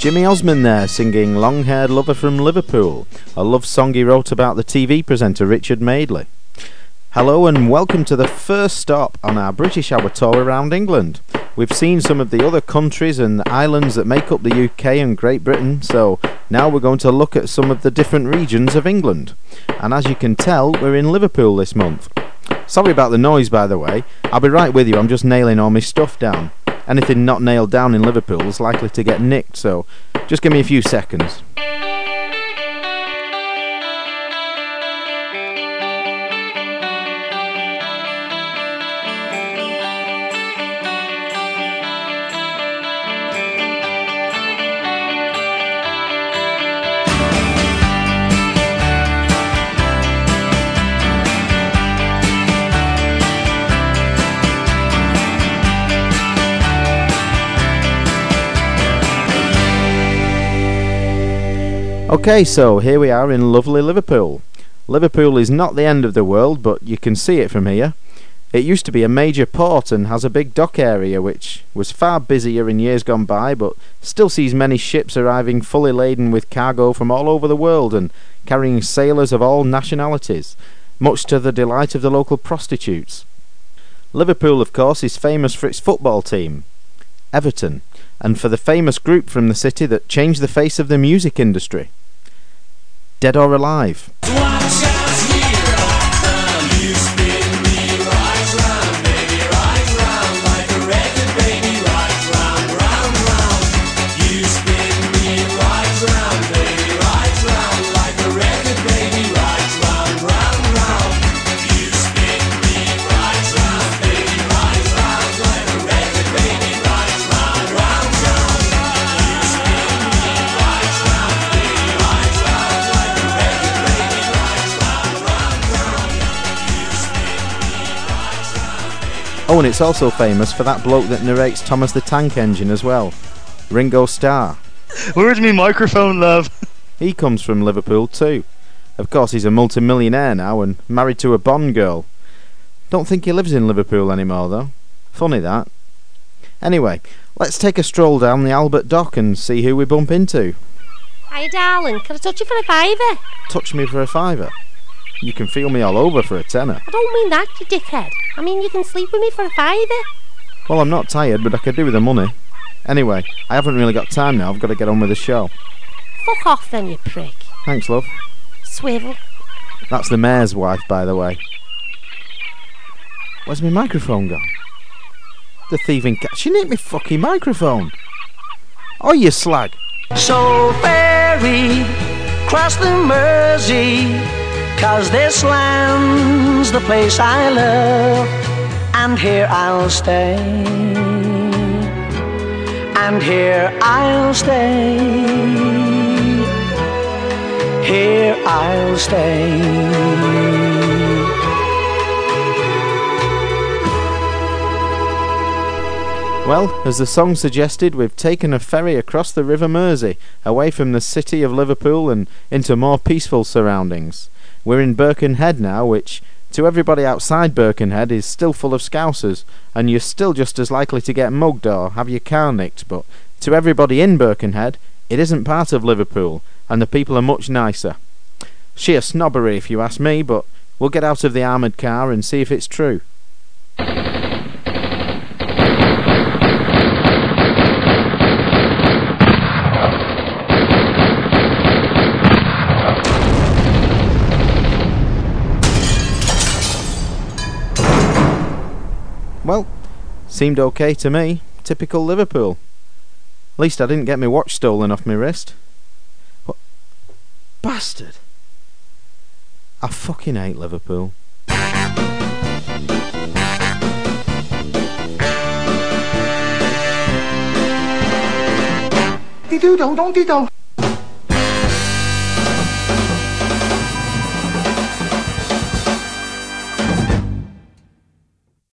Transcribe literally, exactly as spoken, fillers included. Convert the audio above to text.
Jimmy Osmond there singing Long Haired Lover from Liverpool, a love song he wrote about the T V presenter Richard Madeley. Hello and welcome to the first stop on our British Hour tour around England. We've seen some of the other countries and islands that make up the U K and Great Britain, so now we're going to look at some of the different regions of England. And as you can tell, we're in Liverpool this month. Sorry about the noise, by the way. I'll be right with you, I'm just nailing all my stuff down. Anything not nailed down in Liverpool is likely to get nicked, so just give me a few seconds. Okay, so here we are in lovely Liverpool. Liverpool is not the end of the world, but you can see it from here. It used to be a major port and has a big dock area which was far busier in years gone by, but still sees many ships arriving fully laden with cargo from all over the world and carrying sailors of all nationalities, much to the delight of the local prostitutes. Liverpool, of course, is famous for its football team, Everton, and for the famous group from the city that changed the face of the music industry, Dead or Alive. Oh, and it's also famous for that bloke that narrates Thomas the Tank Engine as well, Ringo Starr. Where's me microphone, love? He comes from Liverpool too. Of course, he's a multi-millionaire now and married to a Bond girl. Don't think he lives in Liverpool anymore though. Funny that. Anyway, let's take a stroll down the Albert Dock and see who we bump into. Hiya, darling. Can I touch you for a fiver? Touch me for a fiver? You can feel me all over for a tenner. I don't mean that, you dickhead. I mean you can sleep with me for a fiver. Well, I'm not tired, but I could do with the money. Anyway, I haven't really got time now. I've got to get on with the show. Fuck off then, you prick. Thanks, love. Swivel. That's the mayor's wife, by the way. Where's my microphone gone? The thieving cat. She nicked me fucking microphone. Oh, you slag. So ferry, cross the Mersey, 'cause this land's the place I love, and here I'll stay, and here I'll stay, here I'll stay. Well, as the song suggested, we've taken a ferry across the River Mersey, away from the city of Liverpool and into more peaceful surroundings. We're in Birkenhead now, which, to everybody outside Birkenhead, is still full of Scousers, and you're still just as likely to get mugged or have your car nicked, but to everybody in Birkenhead, it isn't part of Liverpool, and the people are much nicer. Sheer snobbery if you ask me, but we'll get out of the armoured car and see if it's true. Well, seemed okay to me. Typical Liverpool. At least I didn't get my watch stolen off my wrist. What? Bastard! I fucking hate Liverpool. Dee-doo-do, don't dee-do.